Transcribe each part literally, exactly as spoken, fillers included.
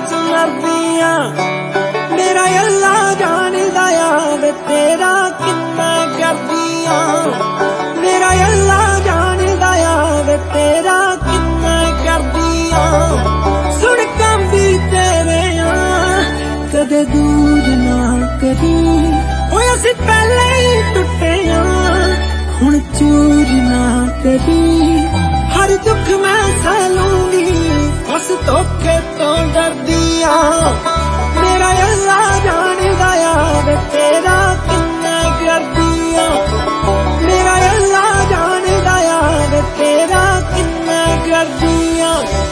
च मरदियां मेरा अल्लाह जानदा याद तेरा कितना करदियां मेरा अल्लाह जानदा याद तेरा कितना करदियां सुन कंदी तेरे कदे दूर ना करी ओए असी पहले ही टुटे हुण चूर ना करी हर दुख मैं सह लूंगी बस धोखे तो डरदिया मेरा अल्लाह जानदा याद तेरा कितना करदिया मेरा अल्लाह जानदा याद तेरा कितना करदिया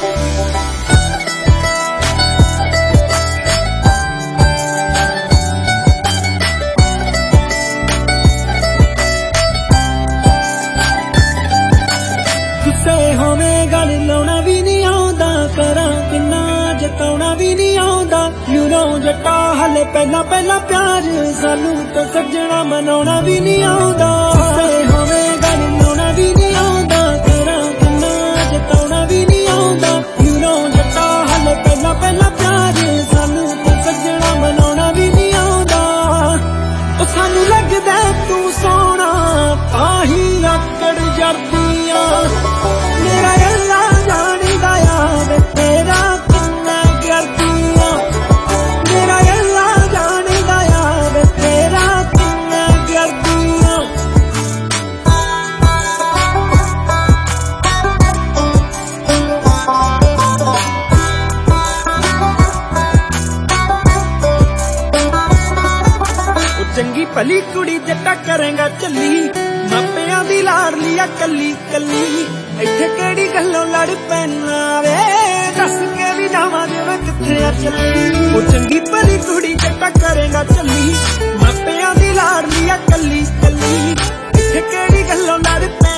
जट्टा हले पहला पहला प्यार सानू तो सजना मनाउणा भी नहीं आउंदा होवे गल लाउणा भी नहीं आउंदा तेरा किन्ना जताउणा भी नहीं आउंदा यू नो जट्टा हले पहला पहला प्यार सानू तो सजना मनाउणा भी नहीं आउंदा ओ सानू लगदा तू सोहना ताही आकड़ जरदियां मेरा अल्लाह जानदा याद तेरा किन्ना करदियां मेरा अल्लाह जानदा याद तेरा किन्ना करदियां चंगी भली कुड़ी जट्टा करेगा चली मापियां दी लाडली आ कली कली इत्थे केड़ी गल्लों लड़ पैना वे दस के भी जावां जिवें कित्थे आ चली ओ चंगी भली कुड़ी जट्टा करेगा चली मापियां दी लाडली आ कली कली इत्थे केड़ी गल्लों लड़ पैना